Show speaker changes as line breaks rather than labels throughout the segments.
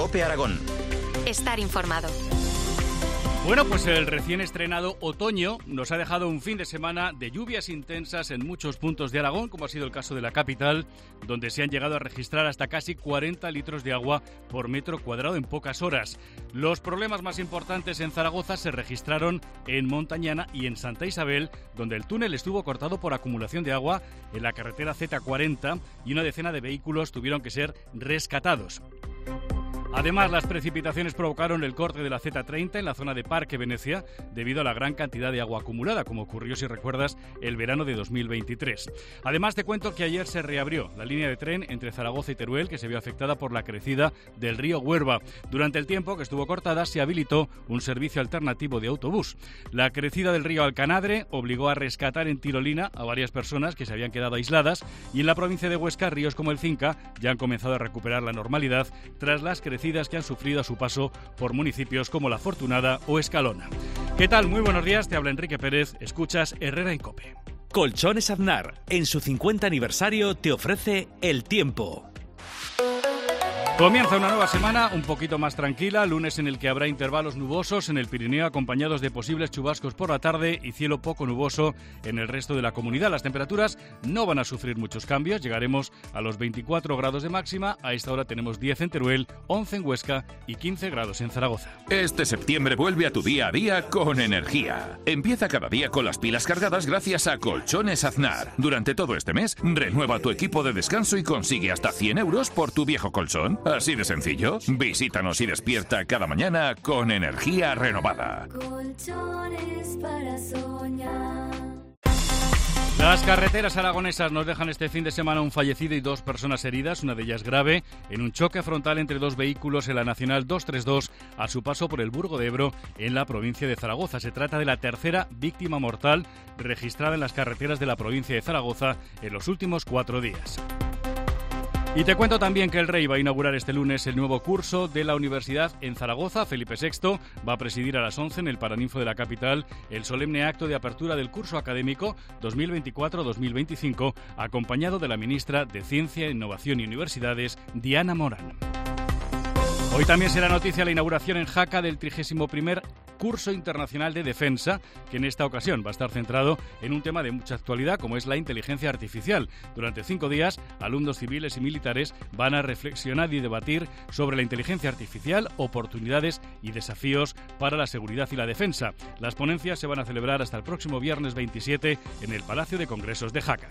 COPE Aragón.
Estar informado.
Bueno, pues el recién estrenado otoño nos ha dejado un fin de semana de lluvias intensas en muchos puntos de Aragón, como ha sido el caso de la capital, donde se han llegado a registrar hasta casi 40 litros de agua por metro cuadrado en pocas horas. Los problemas más importantes en Zaragoza se registraron en Montañana y en Santa Isabel, donde el túnel estuvo cortado por acumulación de agua en la carretera Z40 y una decena de vehículos tuvieron que ser rescatados. Además, las precipitaciones provocaron el corte de la Z30 en la zona de Parque Venecia debido a la gran cantidad de agua acumulada, como ocurrió, si recuerdas, el verano de 2023. Además, te cuento que ayer se reabrió la línea de tren entre Zaragoza y Teruel, que se vio afectada por la crecida del río Huerva. Durante el tiempo que estuvo cortada, se habilitó un servicio alternativo de autobús. La crecida del río Alcanadre obligó a rescatar en tirolina a varias personas que se habían quedado aisladas, y en la provincia de Huesca, ríos como el Cinca ya han comenzado a recuperar la normalidad tras las crecidas que han sufrido a su paso por municipios como La Fortunada o Escalona. ¿Qué tal? Muy buenos días, te habla Enrique Pérez, escuchas Herrera en COPE.
Colchones Aznar, en su 50 aniversario, te ofrece el tiempo.
Comienza una nueva semana un poquito más tranquila, lunes en el que habrá intervalos nubosos en el Pirineo acompañados de posibles chubascos por la tarde y cielo poco nuboso en el resto de la comunidad. Las temperaturas no van a sufrir muchos cambios, llegaremos a los 24 grados de máxima, a esta hora tenemos 10 en Teruel, 11 en Huesca y 15 grados en Zaragoza.
Este septiembre vuelve a tu día a día con energía. Empieza cada día con las pilas cargadas gracias a Colchones Aznar. Durante todo este mes, renueva tu equipo de descanso y consigue hasta 100 euros por tu viejo colchón. Así de sencillo. Visítanos y despierta cada mañana con energía renovada.
Colchones para soñar.
Las carreteras aragonesas nos dejan este fin de semana un fallecido y 2 personas heridas, una de ellas grave, en un choque frontal entre 2 vehículos en la Nacional 232 a su paso por el Burgo de Ebro en la provincia de Zaragoza. Se trata de la tercera víctima mortal registrada en las carreteras de la provincia de Zaragoza en los últimos 4 días. Y te cuento también que el Rey va a inaugurar este lunes el nuevo curso de la Universidad en Zaragoza. Felipe VI va a presidir a las 11 en el Paraninfo de la capital el solemne acto de apertura del curso académico 2024-2025, acompañado de la ministra de Ciencia, Innovación y Universidades, Diana Morán. Hoy también será noticia la inauguración en Jaca del 31º Curso Internacional de Defensa, que en esta ocasión va a estar centrado en un tema de mucha actualidad como es la inteligencia artificial. Durante 5 días, alumnos civiles y militares van a reflexionar y debatir sobre la inteligencia artificial, oportunidades y desafíos para la seguridad y la defensa. Las ponencias se van a celebrar hasta el próximo viernes 27 en el Palacio de Congresos de Jaca.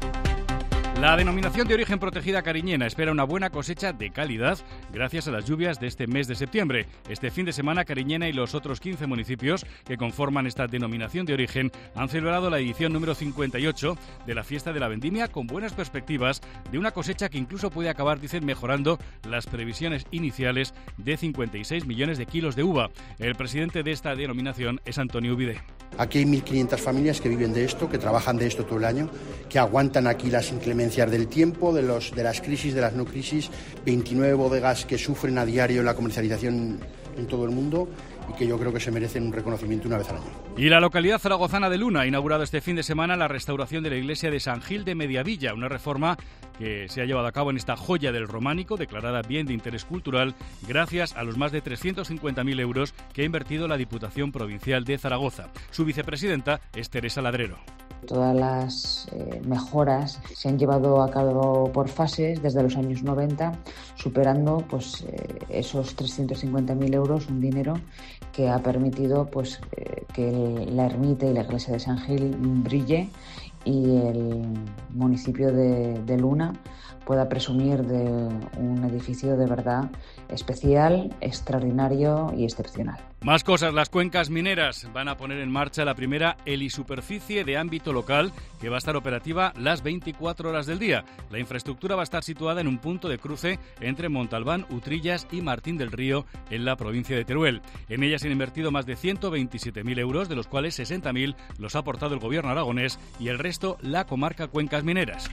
La denominación de origen protegida cariñena espera una buena cosecha de calidad gracias a las lluvias de este mes de septiembre. Este fin de semana, Cariñena y los otros 15 municipios que conforman esta denominación de origen han celebrado la edición número 58 de la Fiesta de la Vendimia con buenas perspectivas de una cosecha que incluso puede acabar, dicen, mejorando las previsiones iniciales de 56 millones de kilos de uva. El presidente de esta denominación es Antonio Ubide.
Aquí hay 1.500 familias que viven de esto, que trabajan de esto todo el año, que aguantan aquí las inclemencias del tiempo, de las crisis, de las no crisis, 29 bodegas que sufren a diario la comercialización en todo el mundo y que yo creo que se merecen un reconocimiento una vez al año.
Y la localidad zaragozana de Luna ha inaugurado este fin de semana la restauración de la iglesia de San Gil de Mediavilla, una reforma que se ha llevado a cabo en esta joya del románico, declarada bien de interés cultural, gracias a los más de 350.000 euros que ha invertido la Diputación Provincial de Zaragoza. Su vicepresidenta es Teresa Ladrero.
Todas las mejoras se han llevado a cabo por fases desde los años 90, superando esos 350.000 euros, un dinero que ha permitido que la ermita y la iglesia de San Gil brille y el municipio de Luna pueda presumir de un edificio de verdad especial, extraordinario y excepcional.
Más cosas, las cuencas mineras van a poner en marcha la primera helisuperficie de ámbito local que va a estar operativa las 24 horas del día. La infraestructura va a estar situada en un punto de cruce entre Montalbán, Utrillas y Martín del Río en la provincia de Teruel. En ella se han invertido más de 127.000 euros, de los cuales 60.000 los ha aportado el gobierno aragonés y el resto la comarca Cuencas Mineras.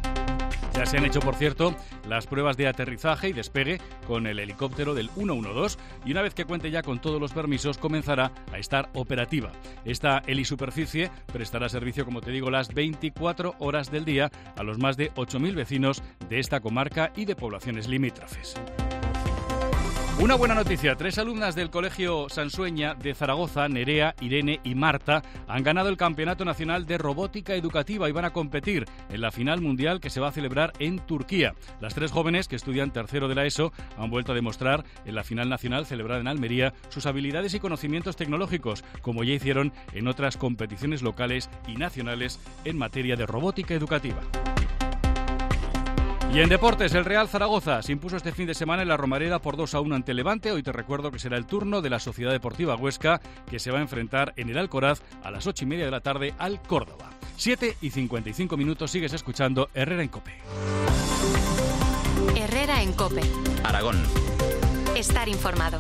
Ya se han hecho, por cierto, las pruebas de aterrizaje y despegue con el helicóptero del 112 y una vez que cuente ya con todos los permisos comenzará a estar operativa. Esta helisuperficie prestará servicio, como te digo, las 24 horas del día a los más de 8.000 vecinos de esta comarca y de poblaciones limítrofes. Una buena noticia, 3 alumnas del Colegio Sansueña de Zaragoza, Nerea, Irene y Marta, han ganado el Campeonato Nacional de Robótica Educativa y van a competir en la final mundial que se va a celebrar en Turquía. Las 3 jóvenes que estudian tercero de la ESO han vuelto a demostrar en la final nacional celebrada en Almería sus habilidades y conocimientos tecnológicos, como ya hicieron en otras competiciones locales y nacionales en materia de robótica educativa. Y en deportes, el Real Zaragoza se impuso este fin de semana en la Romareda por 2-1 ante Levante. Hoy te recuerdo que será el turno de la Sociedad Deportiva Huesca, que se va a enfrentar en el Alcoraz a las 8:30 de la tarde al Córdoba. 7:55 minutos, sigues escuchando Herrera en COPE.
Herrera en COPE.
Aragón.
Estar informado.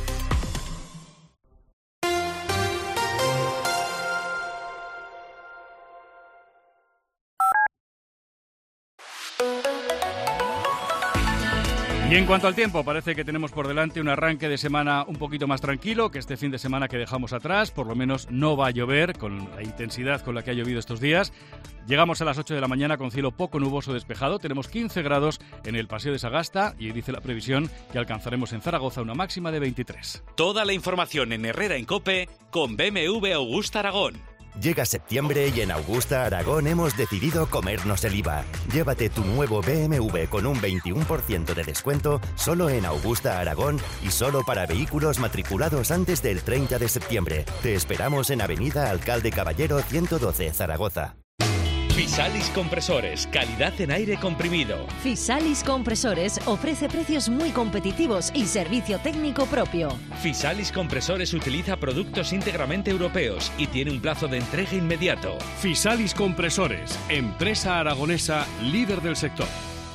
Y en cuanto al tiempo, parece que tenemos por delante un arranque de semana un poquito más tranquilo que este fin de semana que dejamos atrás. Por lo menos no va a llover con la intensidad con la que ha llovido estos días. Llegamos a las 8 de la mañana con cielo poco nuboso despejado. Tenemos 15 grados en el Paseo de Sagasta y dice la previsión que alcanzaremos en Zaragoza una máxima de 23.
Toda la información en Herrera en COPE con BMW Augusta Aragón.
Llega septiembre y en Augusta Aragón hemos decidido comernos el IVA. Llévate tu nuevo BMW con un 21% de descuento solo en Augusta Aragón y solo para vehículos matriculados antes del 30 de septiembre. Te esperamos en Avenida Alcalde Caballero 112, Zaragoza.
Fisalis Compresores, calidad en aire comprimido.
Fisalis Compresores ofrece precios muy competitivos y servicio técnico propio.
Fisalis Compresores utiliza productos íntegramente europeos y tiene un plazo de entrega inmediato.
Fisalis Compresores, empresa aragonesa líder del sector.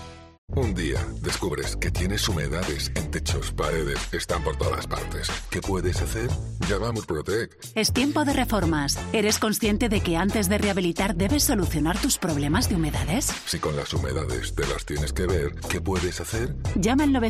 Un día descubres que tienes humedades en techos, paredes, están por todas partes. ¿Qué puedes hacer? Llama a Murprotec.
Es tiempo de reformas. ¿Eres consciente de que antes de rehabilitar debes solucionar tus problemas de humedades?
Si con las humedades te las tienes que ver, ¿qué puedes hacer?
Llama al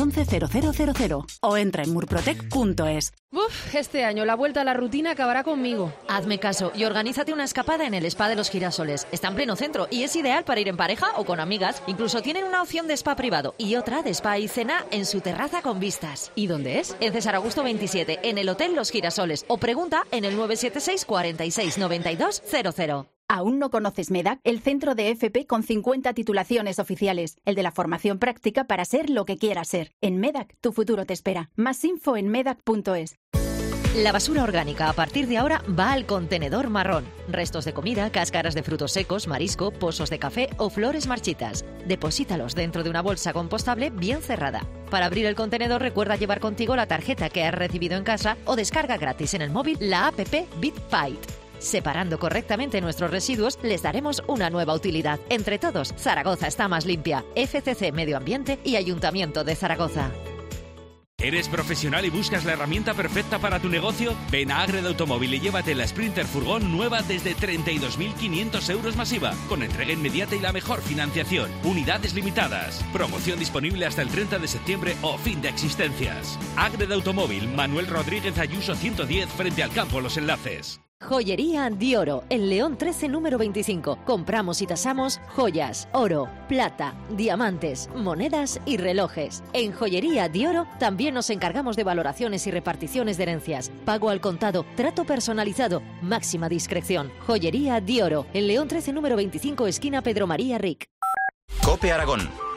911-0000 o entra en murprotec.es.
Uf, este año la vuelta a la rutina acabará conmigo.
Hazme caso y organízate una escapada en el Spa de los Girasoles. Está en pleno centro y es ideal para ir en pareja o con amigas. Incluso tienen una opción de spa privado y otra de spa y cena en su terraza con vistas.
¿Y dónde es?
En César Augusto 27, en el Hotel Los Girasoles. O pregunta en el 976 46 92 00.
¿Aún no conoces MEDAC? El centro de FP con 50 titulaciones oficiales. El de la formación práctica para ser lo que quieras ser. En MEDAC, tu futuro te espera. Más info en medac.es.
La basura orgánica a partir de ahora va al contenedor marrón. Restos de comida, cáscaras de frutos secos, marisco, pozos de café o flores marchitas. Deposítalos dentro de una bolsa compostable bien cerrada. Para abrir el contenedor recuerda llevar contigo la tarjeta que has recibido en casa o descarga gratis en el móvil la app BitPite. Separando correctamente nuestros residuos, les daremos una nueva utilidad. Entre todos, Zaragoza está más limpia. FCC Medio Ambiente y Ayuntamiento de Zaragoza.
¿Eres profesional y buscas la herramienta perfecta para tu negocio? Ven a Agred Automóvil y llévate la Sprinter Furgón nueva desde 32.500 euros masiva, con entrega inmediata y la mejor financiación. Unidades limitadas. Promoción disponible hasta el 30 de septiembre o fin de existencias. Agred Automóvil, Manuel Rodríguez Ayuso 110, frente al Campo Los Enlaces.
Joyería Dioro, en León 13, número 25. Compramos y tasamos joyas, oro, plata, diamantes, monedas y relojes. En Joyería Dioro también nos encargamos de valoraciones y reparticiones de herencias. Pago al contado, trato personalizado, máxima discreción. Joyería Dioro, en León 13, número 25, esquina Pedro María Ric.
COPE Aragón.